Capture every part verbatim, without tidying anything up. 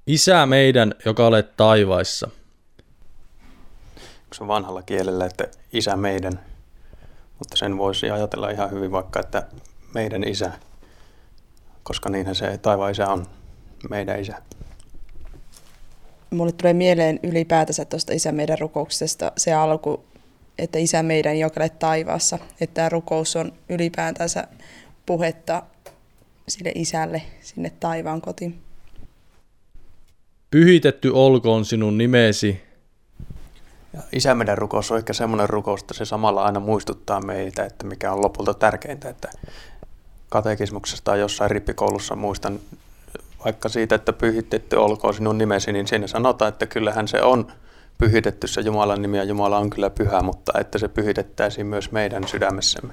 Isä meidän, joka olet taivaissa. Se on vanhalla kielellä, että isä meidän, mutta sen voisi ajatella ihan hyvin vaikka, että meidän isä, koska niinhän se taivaan isä on, meidän isä. Mulle tulee mieleen ylipäätänsä tuosta Isä meidän rukouksesta se alku, että Isä meidän, joka olet taivaassa. Että tämä rukous on ylipäätänsä puhetta sille isälle sinne taivaan kotiin. Pyhitetty olkoon sinun nimesi. Ja Isä meidän rukous on ehkä semmoinen rukous, että se samalla aina muistuttaa meitä, että mikä on lopulta tärkeintä. Että katekismuksesta jossain rippikoulussa muistan vaikka siitä, että pyhitetty olkoon sinun nimesi, niin siinä sanotaan, että kyllähän se on pyhitetty se Jumalan nimi ja Jumala on kyllä pyhä, mutta että se pyhitettäisiin myös meidän sydämessämme.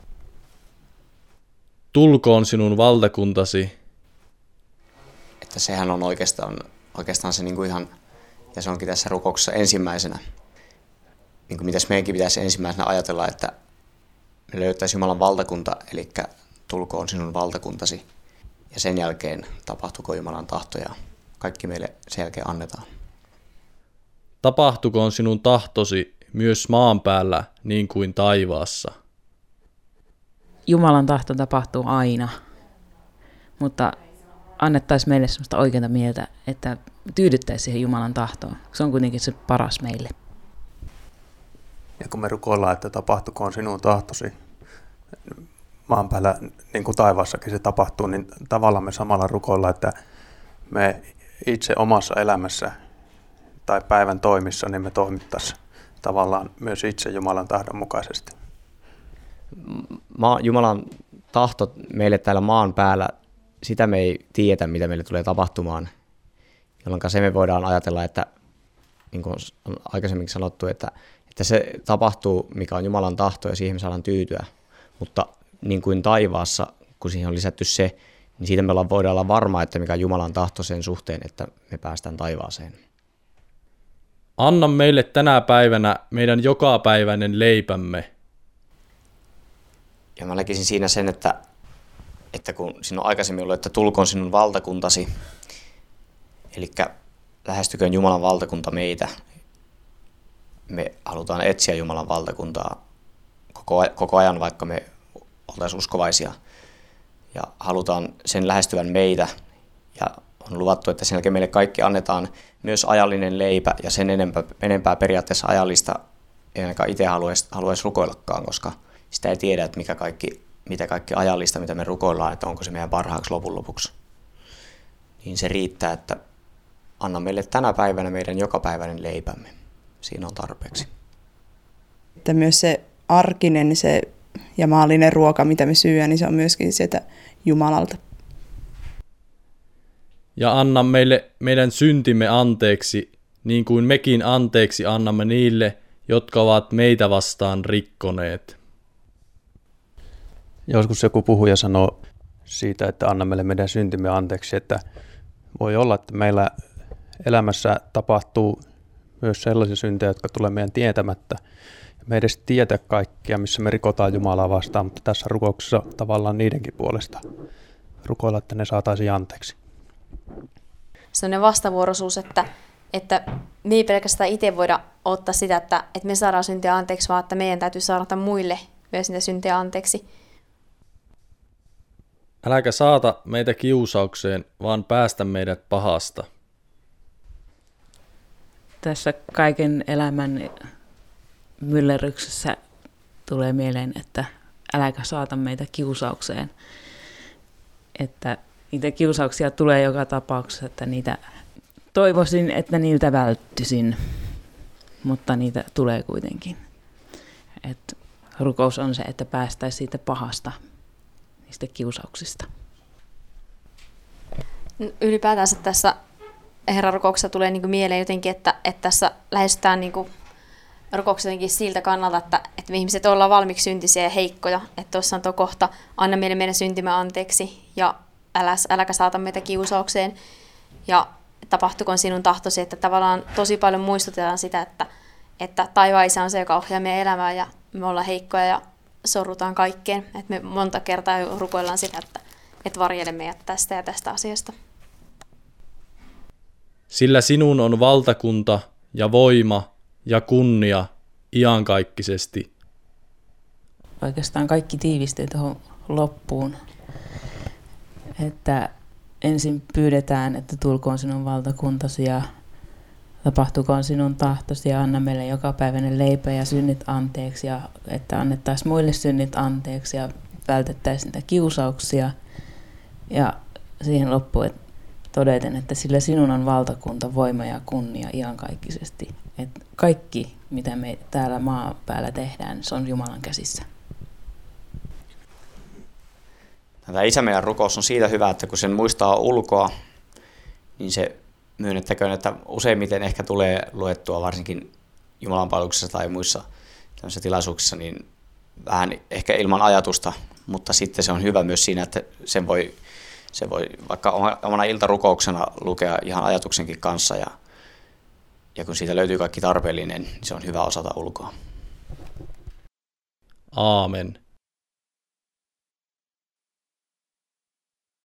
Tulkoon sinun valtakuntasi. Että sehän on oikeastaan, oikeastaan se niin kuin ihan, ja se onkin tässä rukouksessa ensimmäisenä. Niin kuin mitäs meidänkin pitäisi ensimmäisenä ajatella, että me löytäisiin Jumalan valtakunta, eli tulkoon sinun valtakuntasi. Ja sen jälkeen tapahtuko Jumalan tahto ja kaikki meille sen jälkeen annetaan. Tapahtukoon sinun tahtosi myös maan päällä niin kuin taivaassa. Jumalan tahto tapahtuu aina, mutta annettaisiin meille sellaista oikeaa mieltä, että tyydyttäisiin siihen Jumalan tahtoon. Se on kuitenkin se paras meille. Ja kun me rukoillaan, että tapahtukoon sinun tahtosi maan päällä, niin kuin taivaassakin se tapahtuu, niin tavallaan me samalla rukoillaan, että me itse omassa elämässä tai päivän toimissa, niin me toimittaisiin tavallaan myös itse Jumalan tahdon mukaisesti. Ma- Jumalan tahto meille täällä maan päällä, sitä me ei tiedetä, mitä meille tulee tapahtumaan, jolloin se me voidaan ajatella, että niin kuin on aikaisemmin sanottu, että, että se tapahtuu, mikä on Jumalan tahto ja siihen me saadaan tyytyä, mutta niin kuin taivaassa, kun siihen on lisätty se, niin siitä me voidaan olla varma, että mikä on Jumalan tahto sen suhteen, että me päästään taivaaseen. Anna meille tänä päivänä meidän jokapäiväinen leipämme. Ja mä näkisin siinä sen, että, että kun siinä on aikaisemmin ollut, että tulkoon sinun valtakuntasi, eli lähestyköön Jumalan valtakunta meitä. Me halutaan etsiä Jumalan valtakuntaa koko, koko ajan, vaikka me oltaisiin uskovaisia. Ja halutaan sen lähestyvän meitä. Ja on luvattu, että sen jälkeen meille kaikki annetaan myös ajallinen leipä. Ja sen enempää, enempää periaatteessa ajallista ei ainakaan itse haluaisi, haluaisi rukoillakaan, koska sitä ei tiedä, että mikä kaikki, mitä kaikki ajallista, mitä me rukoillaan, että onko se meidän parhaaksi lopun lopuksi. Niin se riittää, että anna meille tänä päivänä meidän jokapäiväinen leipämme. Siinä on tarpeeksi. Että myös se arkinen se ja maallinen ruoka, mitä me syödään, niin se on myöskin sieltä Jumalalta. Ja anna meille meidän syntimme anteeksi, niin kuin mekin anteeksi annamme niille, jotka ovat meitä vastaan rikkoneet. Joskus joku puhuja sanoo siitä, että anna meille meidän syntimme anteeksi, että voi olla, että meillä elämässä tapahtuu myös sellaisia syntejä, jotka tulee meidän tietämättä. Me ei edes tiedä kaikkia, missä me rikotaan Jumalaa vastaan, mutta tässä rukouksessa tavallaan niidenkin puolesta rukoilla, että ne saataisiin anteeksi. Sellainen vastavuoroisuus, että, että me ei pelkästään itse voida ottaa sitä, että, että me saadaan syntiä anteeksi, vaan että meidän täytyy saada muille myös niitä syntiä anteeksi. Äläkä saata meitä kiusaukseen, vaan päästä meidät pahasta. Tässä kaiken elämän myllerryksessä tulee mieleen, että äläkä saata meitä kiusaukseen. Että niitä kiusauksia tulee joka tapauksessa, että niitä toivoisin, että niiltä välttyisin, mutta niitä tulee kuitenkin. Et rukous on se, että päästäisiin siitä pahasta, niistä kiusauksista. Ylipäätänsä tässä Herran rukouksessa tulee niin kuin mieleen jotenkin, että, että tässä lähestytään niin kuin rukouksessa jotenkin siltä kannalta, että, että me ihmiset ollaan valmiiksi syntisiä ja heikkoja. Että tuossa on tuo kohta, anna meille meidän syntimme anteeksi ja älä, äläkä saata meitä kiusaukseen. Ja tapahtukoon sinun tahtosi, että tavallaan tosi paljon muistutetaan sitä, että, että taivaan Isä on se, joka ohjaa meidän elämää ja me ollaan heikkoja ja sorrutaan kaikkeen. Että me monta kertaa rukoillaan sitä, että, että varjele meidät tästä ja tästä asiasta. sillä sinun on valtakunta ja voima ja kunnia iankaikkisesti. Oikeastaan kaikki tiivistyy tuohon loppuun, että ensin pyydetään, että tulkoon sinun valtakuntasi ja tapahtukoon sinun tahtosi ja anna meille jokapäiväinen leipä ja synnit anteeksi ja että annettaisiin muille synnit anteeksi ja vältettäisiin niitä kiusauksia. Ja siihen loppuun todeten, että sillä sinun on valtakunta, voima ja kunnia iankaikkisesti. Että kaikki, mitä me täällä maan päällä tehdään, se on Jumalan käsissä. Tämä Isä meidän rukous on siitä hyvä, että kun sen muistaa ulkoa, niin se myönnettäköön, että useimmiten ehkä tulee luettua varsinkin jumalanpalveluksessa tai muissa tämmöisissä tilaisuuksissa, niin vähän ehkä ilman ajatusta, mutta sitten se on hyvä myös siinä, että sen voi, se voi vaikka omana iltarukouksena lukea ihan ajatuksenkin kanssa ja, ja kun siitä löytyy kaikki tarpeellinen, niin se on hyvä osata ulkoa. Aamen.